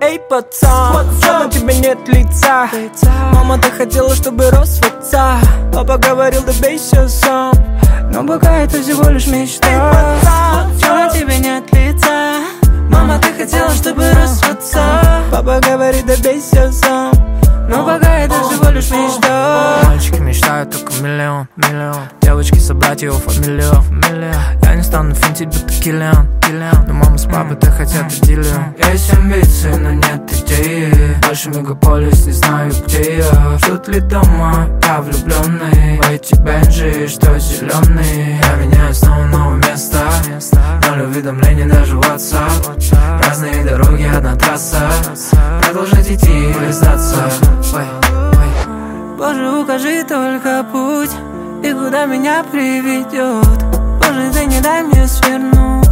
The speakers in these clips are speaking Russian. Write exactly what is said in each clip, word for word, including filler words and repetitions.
эй, пацан, что на тебе нет лица? Мама, ты хотела, чтобы рос в отца. Папа говорил, добейся сам, но пока это всего лишь мечта. Эй, пацан, что на тебе нет лица? Мама, ты хотела, чтобы рос в отца. Папа говорит, добейся сам, но пока это всего лишь мечта. Мальчики мечтают только миллион, миллион. Девочки собрать его фамилию, фамилию. Я не стану финтить, будто Киллиан, Киллиан. Но мама с папой-то хотят идиллию. Есть амбиции, но нет идеи. Больше мегаполис, не знаю, где я. Ждут ли дома, я влюбленный в эти бенджи, что зеленые. Я меняю снова новое место, ноль уведомлений даже в WhatsApp. Разные дороги, одна трасса. Продолжать идти или сдаться? Ой, ой. Боже, укажи только путь, и куда меня приведет. Боже, ты не дай мне свернуть.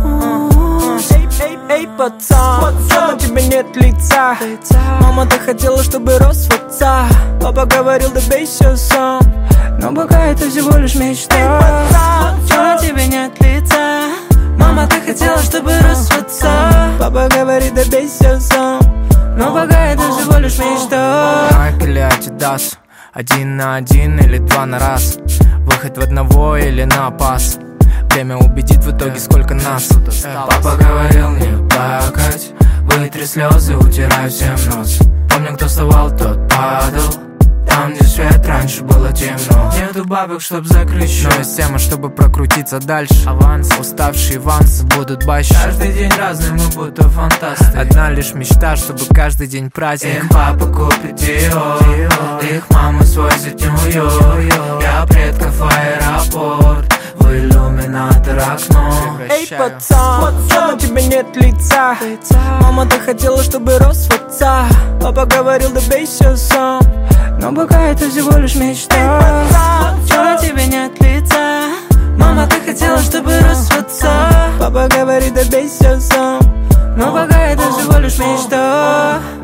Эй, эй, эй, пацан, что на тебе нет лица? Мама, ты хотела, чтобы рос в отца. Папа говорил, добейся сам, но пока это всего лишь мечта. Эй, пацан, что на тебе нет лица? Мама, ты хотела, чтобы рос в отца. Папа говорит, добейся сам, но пока это всего лишь мечта. Nike или Adidas, один на один или два на раз. Выход в одного или на пас. Время убедит в итоге, сколько нас. Папа говорил не плакать, вытри слезы, утирай всем нос. Помню, кто вставал, тот падал. Там, где свет, раньше было темно. Нету бабок, чтоб закрыть счет, но есть тема, чтобы прокрутиться дальше. Аванс, уставшие авансы будут баще. Каждый день разный, мы будто фантасты. Одна лишь мечта, чтобы каждый день праздник. Их папа купит Диор, их мама свозит Нью-Йорк. Я предков аэропорт, в иллюминатор окно. Эй, пацан, что на тебе нет лица? Мама, ты хотела, чтобы рос в отца. Папа говорил, добейся сам, но пока это всего лишь мечта. Эй, пацан, что на тебе нет лица? Мама, ты хотела, чтобы рос в отца. Папа говорит, добейся сам, но пока это всего лишь мечта.